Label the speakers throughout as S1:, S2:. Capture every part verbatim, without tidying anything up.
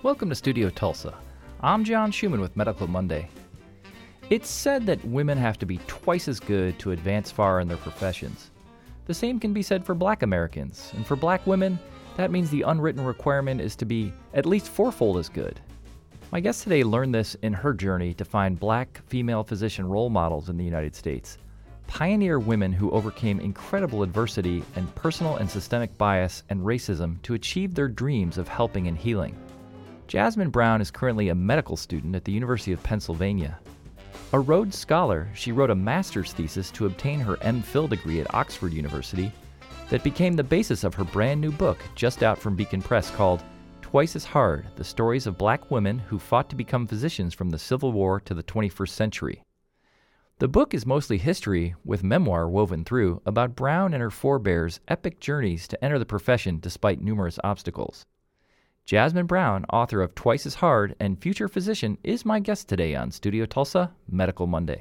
S1: Welcome to Studio Tulsa. I'm John Schumann with Medical Monday. It's said that women have to be twice as good to advance far in their professions. The same can be said for black Americans, and for black women, that means the unwritten requirement is to be at least fourfold as good. My guest today learned this in her journey to find black female physician role models in the United States. Pioneer women who overcame incredible adversity and personal and systemic bias and racism to achieve their dreams of helping and healing. Jasmine Brown is currently a medical student at the University of Pennsylvania. A Rhodes Scholar, she wrote a master's thesis to obtain her M Phil degree at Oxford University that became the basis of her brand new book just out from Beacon Press called Twice as Hard: The Stories of Black Women Who Fought to Become Physicians from the Civil War to the twenty-first Century. The book is mostly history, with memoir woven through, about Brown and her forebears' epic journeys to enter the profession despite numerous obstacles. Jasmine Brown, author of Twice as Hard and future physician, is my guest today on Studio Tulsa, Medical Monday.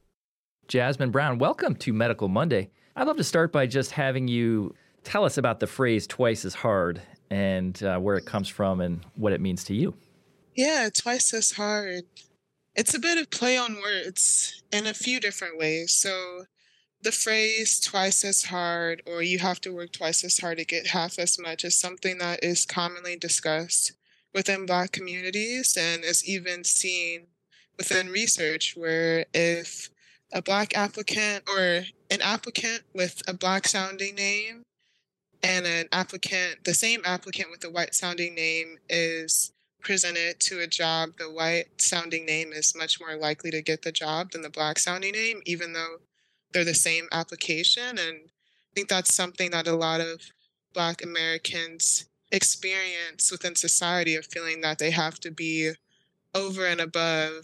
S1: Jasmine Brown, welcome to Medical Monday. I'd love to start by just having you tell us about the phrase twice as hard and uh, where it comes from and what it means to you.
S2: Yeah, twice as hard. It's a bit of play on words in a few different ways. So the phrase twice as hard, or you have to work twice as hard to get half as much, is something that is commonly discussed within Black communities and is even seen within research where if a Black applicant or an applicant with a Black sounding name and an applicant, the same applicant with a white sounding name is presented to a job, the white sounding name is much more likely to get the job than the Black sounding name, even though they're the same application. And I think that's something that a lot of Black Americans experience within society, of feeling that they have to be over and above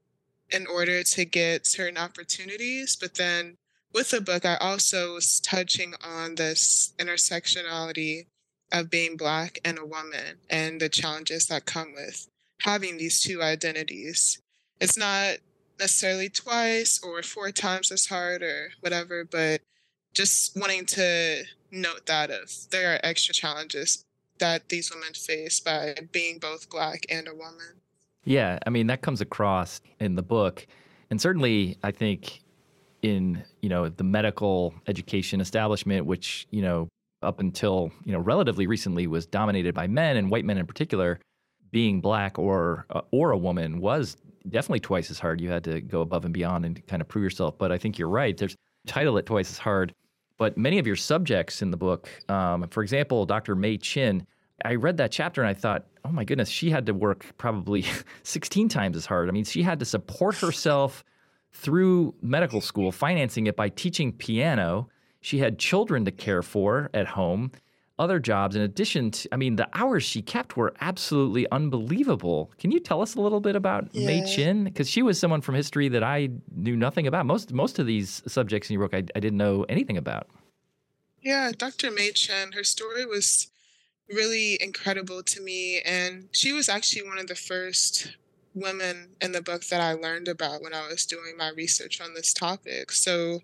S2: in order to get certain opportunities. But then with the book, I also was touching on this intersectionality of being Black and a woman and the challenges that come with having these two identities. It's not necessarily twice or four times as hard or whatever, but just wanting to note that of there are extra challenges that these women face by being both Black and a woman.
S1: Yeah, I mean, that comes across in the book. And certainly, I think in, you know, the medical education establishment, which, you know, up until, you know, relatively recently was dominated by men and white men in particular, being Black or uh, or a woman was definitely twice as hard. You had to go above and beyond and kind of prove yourself. But I think you're right. There's title it Twice as Hard. But many of your subjects in the book, um, for example, Doctor May Chin, I read that chapter and I thought, oh my goodness, she had to work probably sixteen times as hard. I mean, she had to support herself through medical school, financing it by teaching piano. She had children to care for at home, other jobs. In addition to, I mean, the hours she kept were absolutely unbelievable. Can you tell us a little bit about
S2: Yeah.
S1: May Chin? Because she was someone from history that I knew nothing about. Most most of these subjects in your book, I, I didn't know anything about.
S2: Yeah, Doctor May Chen, her story was really incredible to me. And she was actually one of the first women in the book that I learned about when I was doing my research on this topic. So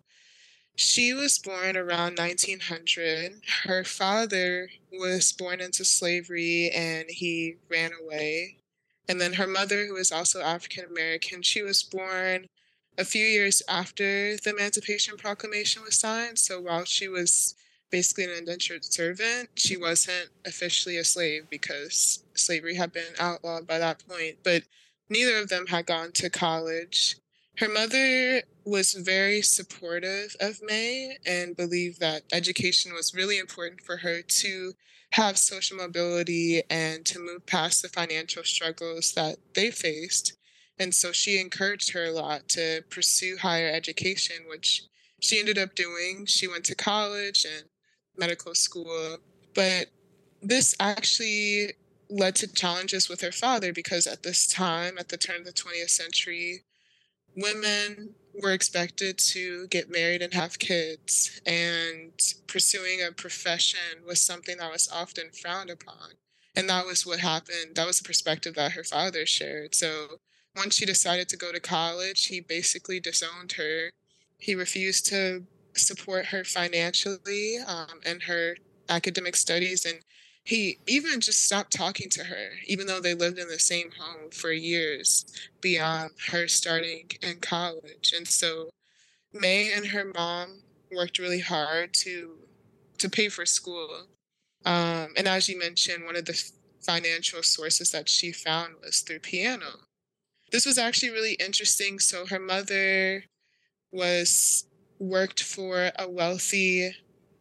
S2: she was born around nineteen hundred. Her father was born into slavery and he ran away. And then her mother, who was also African American, she was born a few years after the Emancipation Proclamation was signed. So while she was basically an indentured servant, she wasn't officially a slave because slavery had been outlawed by that point. But neither of them had gone to college. Her mother was very supportive of May and believed that education was really important for her to have social mobility and to move past the financial struggles that they faced. And so she encouraged her a lot to pursue higher education, which she ended up doing. She went to college and medical school. But this actually led to challenges with her father because at this time, at the turn of the twentieth century, women were expected to get married and have kids, and pursuing a profession was something that was often frowned upon. And that was what happened. That was the perspective that her father shared. So once she decided to go to college, he basically disowned her. He refused to support her financially um, in her academic studies, and He even just stopped talking to her, even though they lived in the same home for years beyond her starting in college. And so May and her mom worked really hard to to pay for school. Um, and as you mentioned, one of the f- financial sources that she found was through piano. This was actually really interesting. So her mother was worked for a wealthy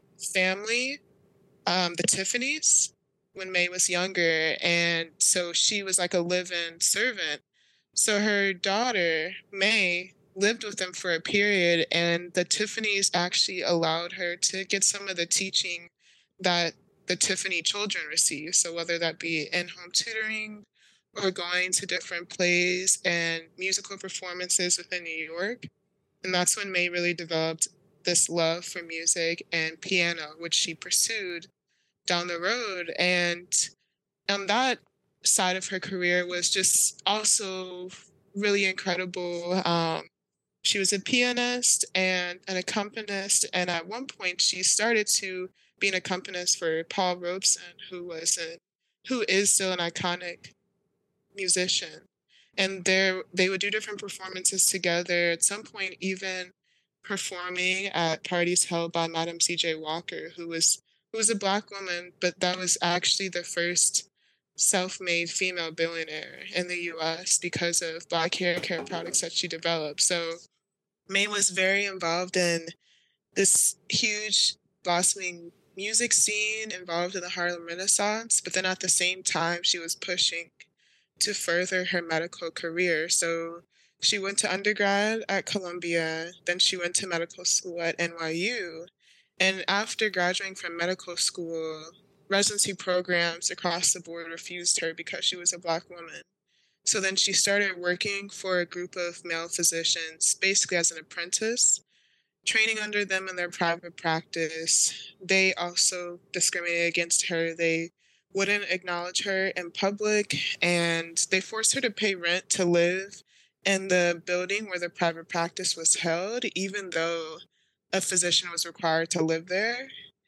S2: family, um, the Tiffanys, when May was younger, and so she was like a live-in servant. So her daughter, May, lived with them for a period, and the Tiffanys actually allowed her to get some of the teaching that the Tiffany children receive. So whether that be in-home tutoring or going to different plays and musical performances within New York. And that's when May really developed this love for music and piano, which she pursued down the road. And on that side of her career was just also really incredible. Um, she was a pianist and an accompanist, and at one point she started to be an accompanist for Paul Robeson, who was a, who is still an iconic musician. And there they would do different performances together, at some point even performing at parties held by Madam C J. Walker, who was who was a black woman, but that was actually the first self-made female billionaire in the U S because of black hair care products that she developed. So May was very involved in this huge blossoming music scene involved in the Harlem Renaissance, but then at the same time, she was pushing to further her medical career. So she went to undergrad at Columbia, then she went to medical school at N Y U. And after graduating from medical school, residency programs across the board refused her because she was a Black woman. So then she started working for a group of male physicians, basically as an apprentice, training under them in their private practice. They also discriminated against her. They wouldn't acknowledge her in public, and they forced her to pay rent to live in the building where the private practice was held, even though a physician was required to live there.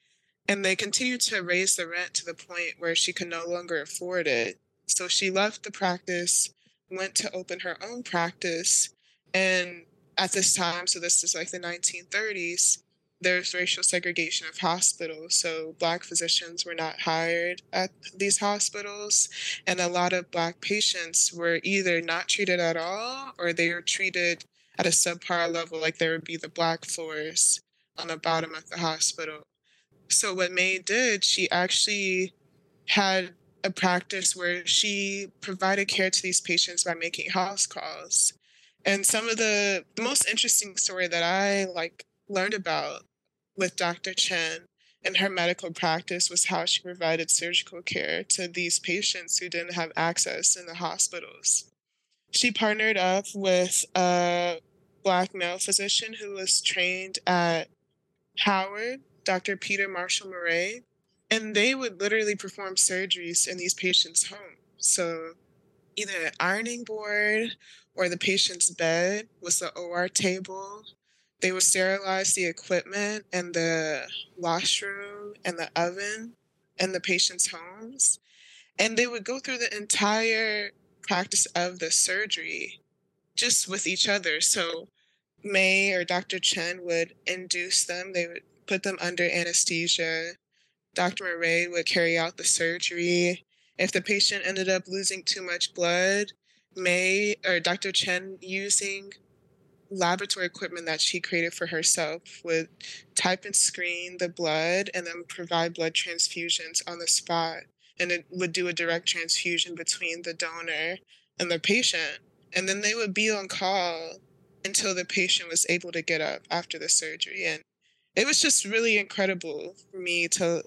S2: And they continued to raise the rent to the point where she could no longer afford it. So she left the practice, went to open her own practice, and at this time, so this is like the nineteen thirties, there's racial segregation of hospitals. So Black physicians were not hired at these hospitals, and a lot of Black patients were either not treated at all or they were treated at a subpar level, like there would be the Black floors on the bottom of the hospital. So what May did, she actually had a practice where she provided care to these patients by making house calls. And some of the, the most interesting story that I like learned about with Doctor Chen and her medical practice was how she provided surgical care to these patients who didn't have access in the hospitals. She partnered up with a Black male physician who was trained at Howard, Doctor Peter Marshall Murray, and they would literally perform surgeries in these patients' homes. So either an ironing board or the patient's bed was the O R table. They would sterilize the equipment and the washroom and the oven in the patient's homes. And they would go through the entire practice of the surgery just with each other. So May or Doctor Chen would induce them. They would put them under anesthesia. Doctor Murray would carry out the surgery. If the patient ended up losing too much blood, May or Doctor Chen, using laboratory equipment that she created for herself, would type and screen the blood and then provide blood transfusions on the spot. And it would do a direct transfusion between the donor and the patient. And then they would be on call until the patient was able to get up after the surgery. And it was just really incredible for me to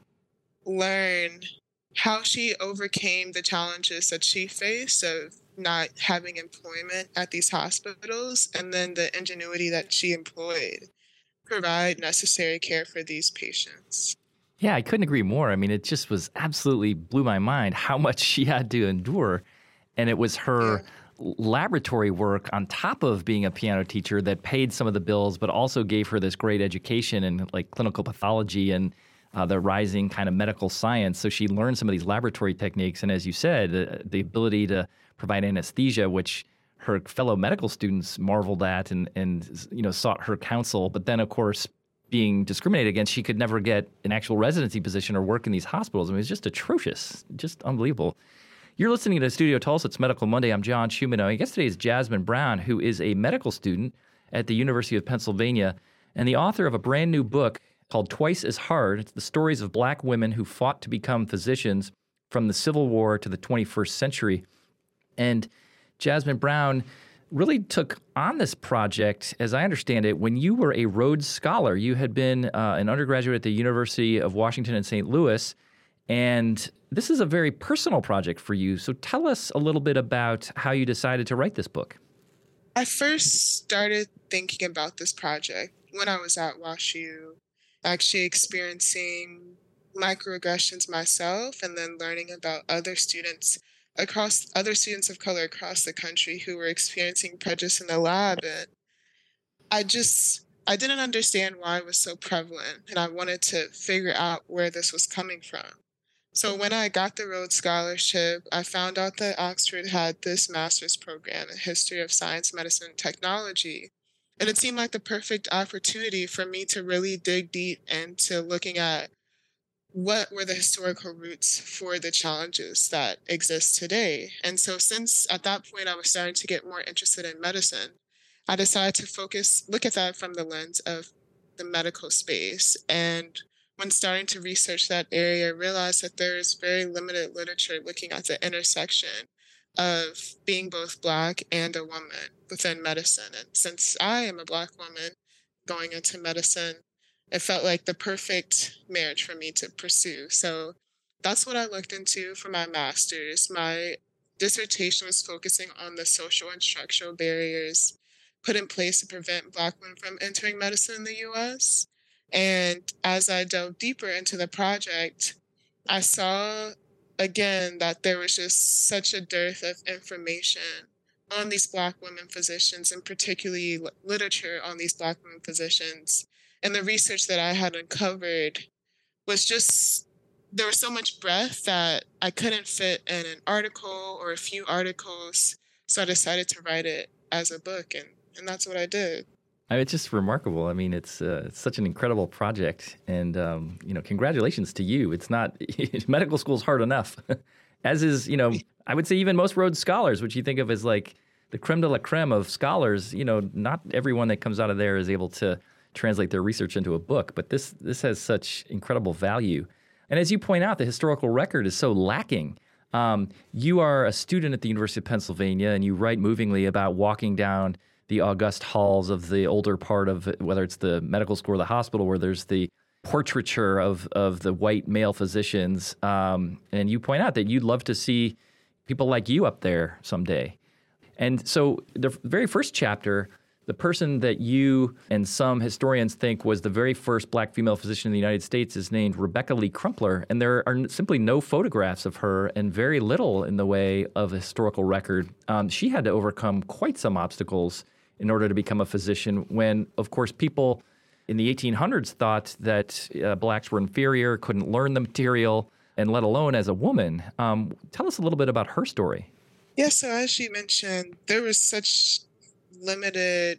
S2: learn how she overcame the challenges that she faced of not having employment at these hospitals, and then the ingenuity that she employed to provide necessary care for these patients.
S1: Yeah, I couldn't agree more. I mean, it just was absolutely blew my mind how much she had to endure. And it was her yeah. laboratory work on top of being a piano teacher that paid some of the bills, but also gave her this great education in like clinical pathology and uh, the rising kind of medical science. So she learned some of these laboratory techniques. And as you said, the, the ability to provide anesthesia, which her fellow medical students marveled at and, and you know, sought her counsel. But then, of course, being discriminated against, she could never get an actual residency position or work in these hospitals. I mean, it was just atrocious, just unbelievable. You're listening to Studio Tulsa. It's Medical Monday. I'm John Schumann. I guess today is Jasmine Brown, who is a medical student at the University of Pennsylvania and the author of a brand new book called Twice as Hard. It's the stories of black women who fought to become physicians from the Civil War to the twenty-first century. And Jasmine Brown really took on this project, as I understand it, when you were a Rhodes Scholar. You had been uh, an undergraduate at the University of Washington in Saint Louis, and this is a very personal project for you. So tell us a little bit about how you decided to write this book.
S2: I first started thinking about this project when I was at WashU, actually experiencing microaggressions myself and then learning about other students across other students of color across the country who were experiencing prejudice in the lab. And I just, I didn't understand why it was so prevalent. And I wanted to figure out where this was coming from. So when I got the Rhodes Scholarship, I found out that Oxford had this master's program in history of science, medicine, and technology. And it seemed like the perfect opportunity for me to really dig deep into looking at what were the historical roots for the challenges that exist today. And so since at that point I was starting to get more interested in medicine, I decided to focus, look at that from the lens of the medical space. And when starting to research that area, I realized that there is very limited literature looking at the intersection of being both Black and a woman within medicine. And since I am a Black woman going into medicine, it felt like the perfect marriage for me to pursue. So that's what I looked into for my master's. My dissertation was focusing on the social and structural barriers put in place to prevent Black women from entering medicine in the U S. And as I dove deeper into the project, I saw again that there was just such a dearth of information on these Black women physicians, and particularly literature on these Black women physicians. And the research that I had uncovered was just, there was so much breadth that I couldn't fit in an article or a few articles. So I decided to write it as a book, and, and that's what I did.
S1: I mean, it's just remarkable. I mean, it's, uh, it's such an incredible project. And, um, you know, congratulations to you. It's not, medical school's hard enough, as is, you know, I would say even most Rhodes Scholars, which you think of as like the creme de la creme of scholars. You know, not everyone that comes out of there is able to translate their research into a book, but this this has such incredible value. And as you point out, the historical record is so lacking. Um, you are a student at the University of Pennsylvania, and you write movingly about walking down the august halls of the older part of, whether it's the medical school or the hospital, where there's the portraiture of of the white male physicians. Um, and you point out that you'd love to see people like you up there someday. And so the very first chapter, the person that you and some historians think was the very first Black female physician in the United States is named Rebecca Lee Crumpler, and there are simply no photographs of her and very little in the way of a historical record. Um, she had to overcome quite some obstacles in order to become a physician when, of course, people in the eighteen hundreds thought that uh, Blacks were inferior, couldn't learn the material, and let alone as a woman. Um, tell us a little bit about her story.
S2: Yeah, so as you mentioned, there was such limited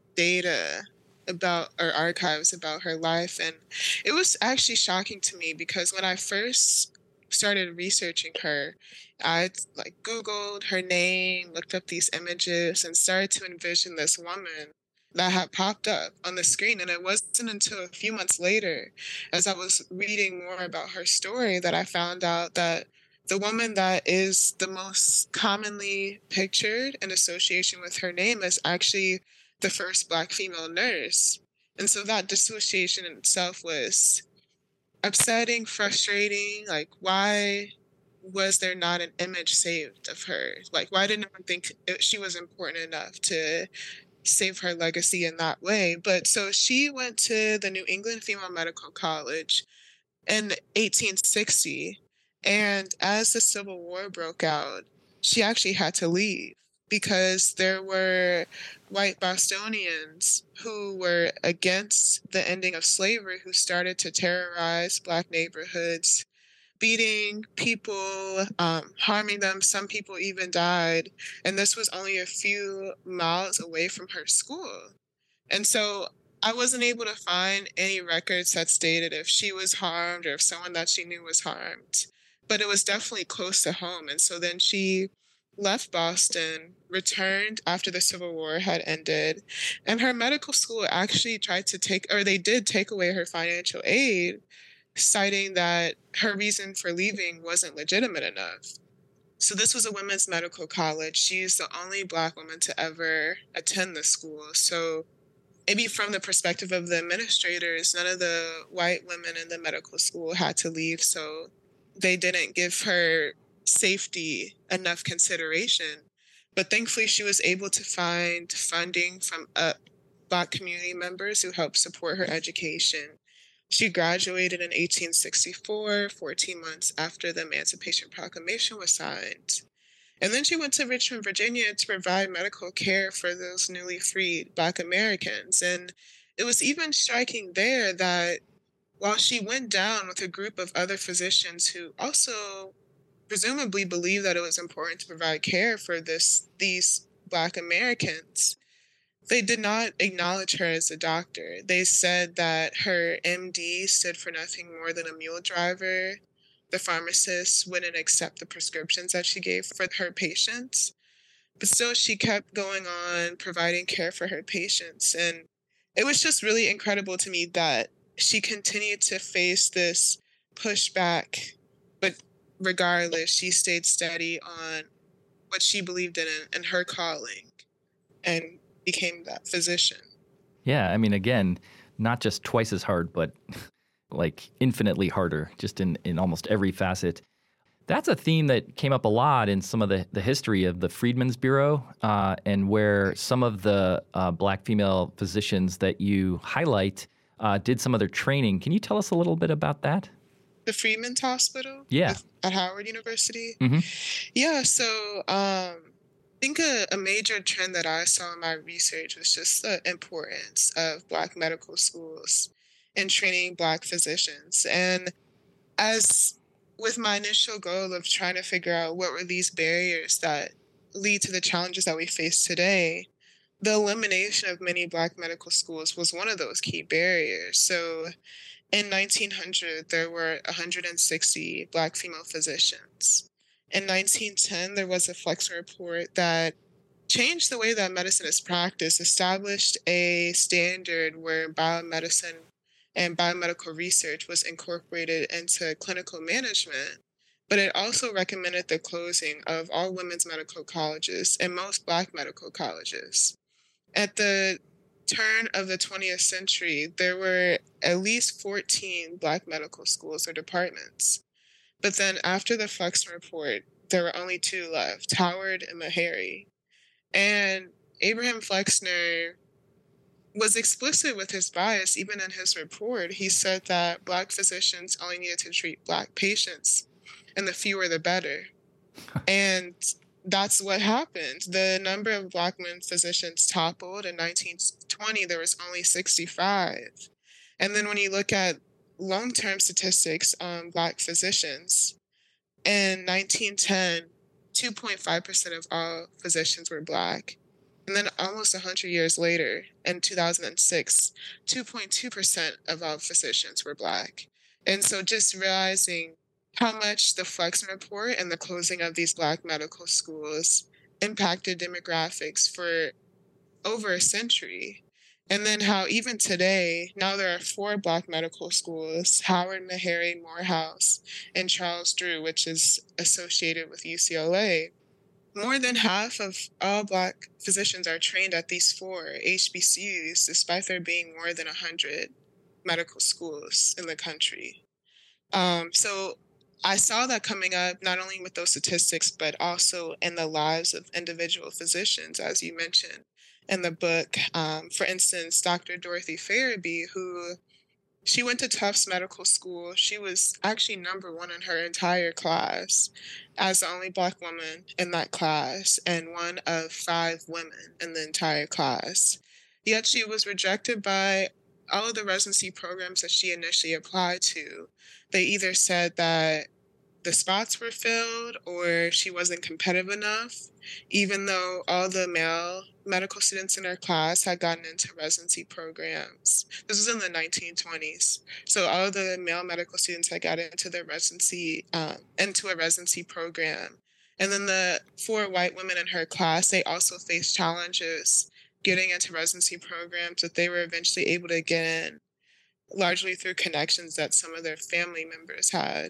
S2: data about, or archives about her life. And it was actually shocking to me because when I first started researching her, I like Googled her name, looked up these images, and started to envision this woman that had popped up on the screen. And it wasn't until a few months later, as I was reading more about her story, that I found out that the woman that is the most commonly pictured in association with her name is actually the first Black female nurse. And so that dissociation in itself was upsetting, frustrating. Like, why was there not an image saved of her? Like, why did no one think she was important enough to save her legacy in that way? But so she went to the New England Female Medical College in eighteen sixty. And as the Civil War broke out, she actually had to leave. because there were white Bostonians who were against the ending of slavery who started to terrorize Black neighborhoods, beating people, um, harming them. Some people even died. And this was only a few miles away from her school. And so I wasn't able to find any records that stated if she was harmed or if someone that she knew was harmed. But it was definitely close to home. And so then she left Boston, returned after the Civil War had ended, and her medical school actually tried to take, or they did take away her financial aid, citing that her reason for leaving wasn't legitimate enough. So this was a women's medical college. She's the only Black woman to ever attend the school. So maybe from the perspective of the administrators, none of the white women in the medical school had to leave. So they didn't give her safety enough consideration. But thankfully, she was able to find funding from uh, Black community members who helped support her education. She graduated in eighteen sixty-four, fourteen months after the Emancipation Proclamation was signed. And then she went to Richmond, Virginia to provide medical care for those newly freed Black Americans. And it was even striking there that while she went down with a group of other physicians who also presumably believed that it was important to provide care for this these Black Americans, they did not acknowledge her as a doctor. They said that her M D stood for nothing more than a mule driver. The pharmacist wouldn't accept the prescriptions that she gave for her patients. But still, she kept going on providing care for her patients. And it was just really incredible to me that she continued to face this pushback. But regardless, she stayed steady on what she believed in and her calling and became that physician.
S1: Yeah, I mean, again, not just twice as hard, but like infinitely harder, just in, in almost every facet. That's a theme that came up a lot in some of the, the history of the Freedmen's Bureau, uh, and where some of the uh, Black female physicians that you highlight uh, did some of their training. Can you tell us a little bit about that?
S2: The Freedmen's Hospital?
S1: Yeah.
S2: With, at Howard University?
S1: Mm-hmm.
S2: Yeah, so um, I think a, a major trend that I saw in my research was just the importance of Black medical schools and training Black physicians. And as with my initial goal of trying to figure out what were these barriers that lead to the challenges that we face today, the elimination of many Black medical schools was one of those key barriers. So in nineteen hundred, there were one hundred sixty Black female physicians. In nineteen ten, there was a Flexner report that changed the way that medicine is practiced, established a standard where biomedicine and biomedical research was incorporated into clinical management, but it also recommended the closing of all women's medical colleges and most Black medical colleges. At the turn of the twentieth century, there were at least fourteen Black medical schools or departments. But then after the Flexner report, there were only two left, Howard and Meharry. And Abraham Flexner was explicit with his bias. Even in his report, he said that Black physicians only needed to treat Black patients, and the fewer the better. And that's what happened. The number of Black women physicians toppled. In nineteen twenty, there was only sixty-five. And then when you look at long-term statistics on Black physicians, in nineteen ten, two point five percent of all physicians were Black. And then almost one hundred years later, in two thousand six, two point two percent of all physicians were Black. And so just realizing how much the Flexner report and the closing of these Black medical schools impacted demographics for over a century. And then how even today, now there are four Black medical schools, Howard, Meharry, Morehouse, and Charles Drew, which is associated with U C L A. More than half of all Black physicians are trained at these four H B C Us, despite there being more than one hundred medical schools in the country. Um, so I saw that coming up not only with those statistics, but also in the lives of individual physicians, as you mentioned in the book. Um, for instance, Doctor Dorothy Farabee, who She went to Tufts Medical School. She was actually number one in her entire class as the only Black woman in that class and one of five women in the entire class. Yet she was rejected by all of the residency programs that she initially applied to. They either said that the spots were filled or she wasn't competitive enough, even though all the male medical students in her class had gotten into residency programs. This was in the nineteen twenties. So all of the male medical students had got into their residency, um, into a residency program. And then the four white women in her class, they also faced challenges getting into residency programs that they were eventually able to get in, largely through connections that some of their family members had.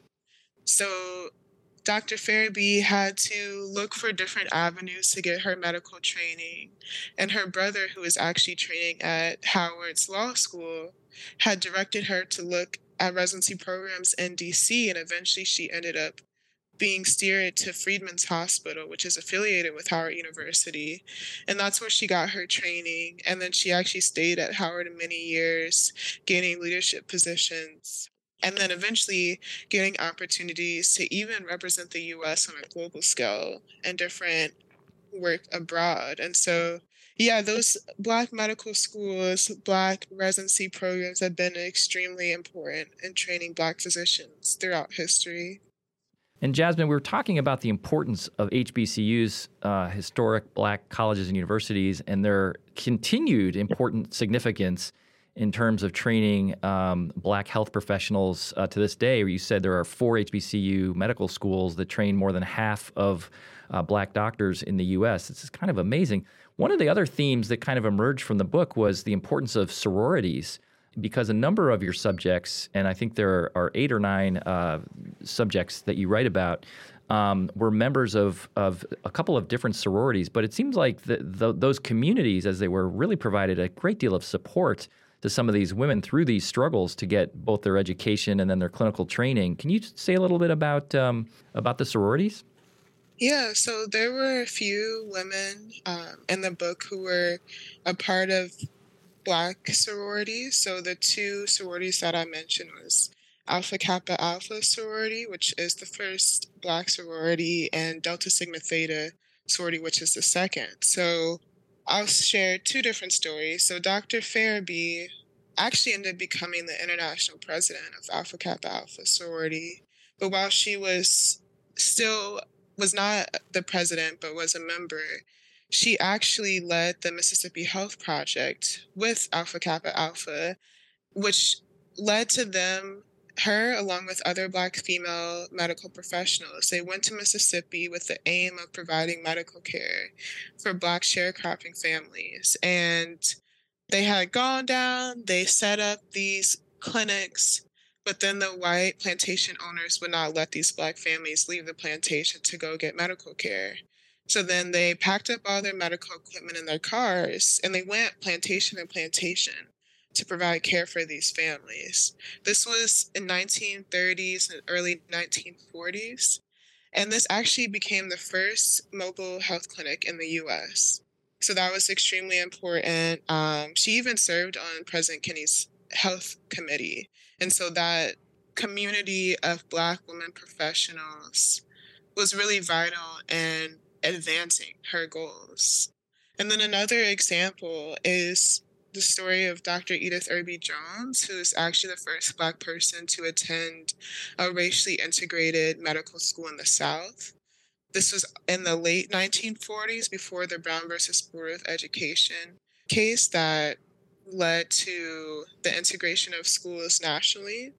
S2: So Doctor Farabee had to look for different avenues to get her medical training. And her brother, who was actually training at Howard's Law School, had directed her to look at residency programs in D C. And eventually she ended up being steered to Freedman's Hospital, which is affiliated with Howard University. And that's where she got her training. And then she actually stayed at Howard many years, gaining leadership positions, and then eventually getting opportunities to even represent the U S on a global scale and different work abroad. And so, yeah, those Black medical schools, Black residency programs have been extremely important in training Black physicians throughout history.
S1: And Jasmine, we were talking about the importance of H B C Us, uh, historic Black colleges and universities, and their continued important significance in terms of training um, Black health professionals uh, to this day. You said there are four H B C U medical schools that train more than half of uh, Black doctors in the U S. This is kind of amazing. One of the other themes that kind of emerged from the book was the importance of sororities, because a number of your subjects, and I think there are eight or nine uh, subjects that you write about, um, were members of, of a couple of different sororities. But it seems like the, the, those communities, as they were, really provided a great deal of support to some of these women through these struggles to get both their education and then their clinical training. Can you say a little bit about um, about the sororities?
S2: Yeah, so there were a few women um, in the book who were a part of Black sororities. So the two sororities that I mentioned was Alpha Kappa Alpha sorority, which is the first Black sorority, and Delta Sigma Theta sorority, which is the second. So I'll share two different stories. So Doctor Farabee actually ended up becoming the international president of Alpha Kappa Alpha sorority. But while she was still was not the president, but was a member, she actually led the Mississippi Health Project with Alpha Kappa Alpha, which led to them, her, along with other Black female medical professionals. They went to Mississippi with the aim of providing medical care for Black sharecropping families. And they had gone down, they set up these clinics, but then the white plantation owners would not let these Black families leave the plantation to go get medical care. So then they packed up all their medical equipment in their cars and they went plantation to plantation to provide care for these families. This was in nineteen thirties and early nineteen forties. And this actually became the first mobile health clinic in the U S. So that was extremely important. Um, she even served on President Kennedy's health committee. And so that community of Black women professionals was really vital in advancing her goals. And then another example is the story of Doctor Edith Irby Jones, who is actually the first Black person to attend a racially integrated medical school in the South. This was in the late nineteen forties, before the Brown versus Board of Education case that led to the integration of schools nationally.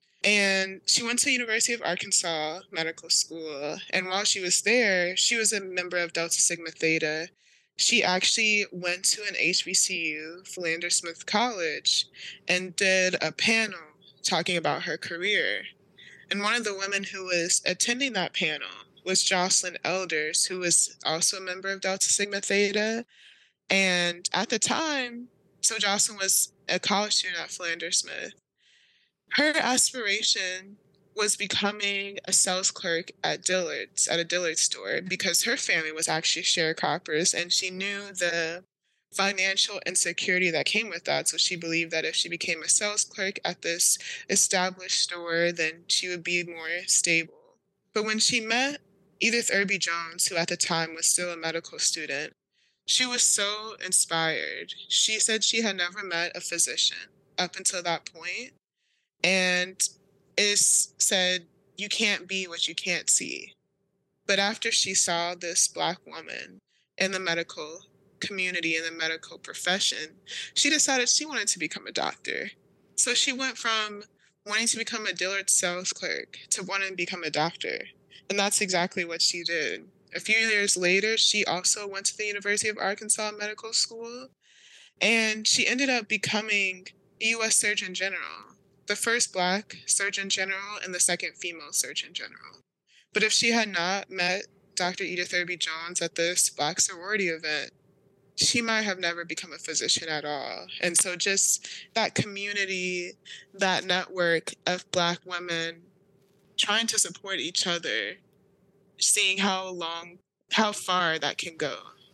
S2: And she went to the University of Arkansas Medical School. And while she was there, she was a member of Delta Sigma Theta. She actually went to an H B C U, Philander Smith College, and did a panel talking about her career. And one of the women who was attending that panel was Jocelyn Elders, who was also a member of Delta Sigma Theta. And at the time, so Jocelyn was a college student at Philander Smith. Her aspiration was becoming a sales clerk at Dillard's, at a Dillard's store, because her family was actually sharecroppers, and she knew the financial insecurity that came with that. So she believed that if she became a sales clerk at this established store, then she would be more stable. But when she met Edith Irby Jones, who at the time was still a medical student, she was so inspired. She said she had never met a physician up until that point, and is said, you can't be what you can't see. But after she saw this Black woman in the medical community, in the medical profession, she decided she wanted to become a doctor. So she went from wanting to become a Dillard sales clerk to wanting to become a doctor. And that's exactly what she did. A few years later, she also went to the University of Arkansas Medical School, and she ended up becoming a U S Surgeon General, the first Black Surgeon General and the second female Surgeon General. But if she had not met Doctor Edith Irby Jones at this Black sorority event, she might have never become a physician at all. And so just that community, that network of Black women trying to support each other, seeing how long, how far that can go.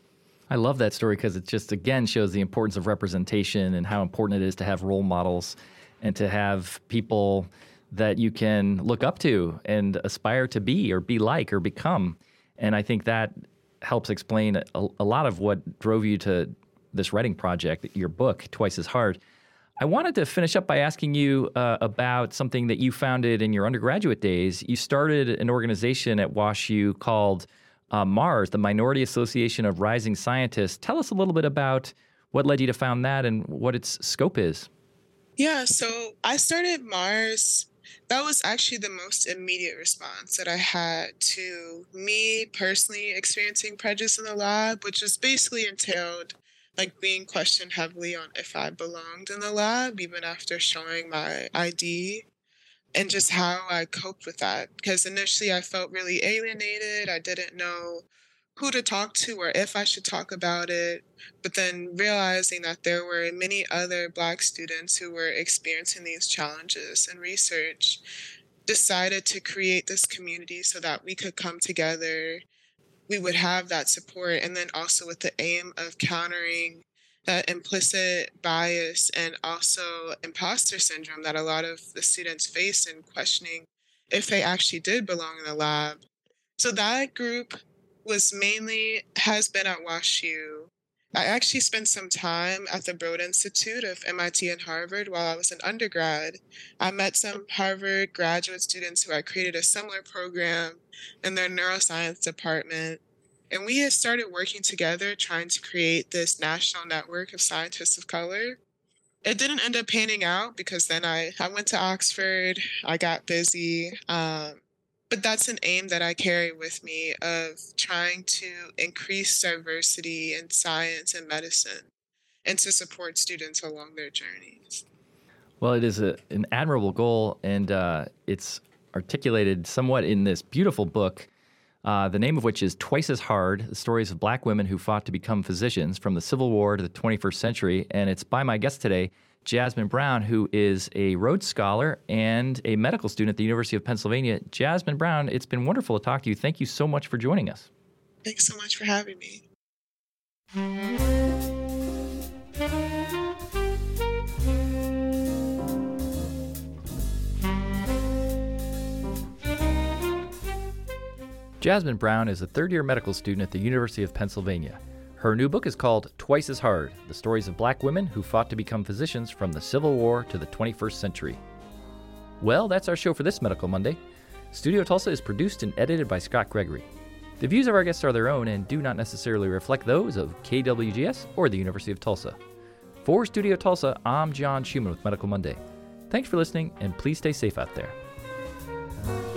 S1: I love that story because it just, again, shows the importance of representation and how important it is to have role models and to have people that you can look up to and aspire to be or be like or become. And I think that helps explain a, a lot of what drove you to this writing project, your book, Twice as Hard. I wanted to finish up by asking you uh, about something that you founded in your undergraduate days. You started an organization at WashU called uh, MARS, the Minority Association of Rising Scientists. Tell us a little bit about what led you to found that and what its scope is.
S2: Yeah, so I started MARS. That was actually the most immediate response that I had to me personally experiencing prejudice in the lab, which was basically entailed like being questioned heavily on if I belonged in the lab, even after showing my I D, and just how I coped with that. Because initially I felt really alienated. I didn't know who to talk to or if I should talk about it. But then realizing that there were many other Black students who were experiencing these challenges in research, decided to create this community so that we could come together, we would have that support, and then also with the aim of countering that implicit bias and also imposter syndrome that a lot of the students face in questioning if they actually did belong in the lab. So that group was mainly, has been at WashU. I actually spent some time at the Broad Institute of M I T and Harvard while I was an undergrad. I met some Harvard graduate students who had created a similar program in their neuroscience department. And we had started working together trying to create this national network of scientists of color. It didn't end up panning out because then I, I went to Oxford, I got busy. Um, but that's an aim that I carry with me of trying to increase diversity in science and medicine and to support students along their journeys.
S1: Well, it is a, an admirable goal, and uh, it's articulated somewhat in this beautiful book, uh, the name of which is Twice as Hard, the stories of Black women who fought to become physicians from the Civil War to the twenty-first century. And it's by my guest today, Jasmine Brown, who is a Rhodes Scholar and a medical student at the University of Pennsylvania. Jasmine Brown, it's been wonderful to talk to you. Thank you so much for joining us.
S2: Thanks so much for having me.
S1: Jasmine Brown is a third-year medical student at the University of Pennsylvania. Her new book is called Twice as Hard, the stories of Black women who fought to become physicians from the Civil War to the twenty-first century. Well, that's our show for this Medical Monday. Studio Tulsa is produced and edited by Scott Gregory. The views of our guests are their own and do not necessarily reflect those of K W G S or the University of Tulsa. For Studio Tulsa, I'm John Schumann with Medical Monday. Thanks for listening, and please stay safe out there.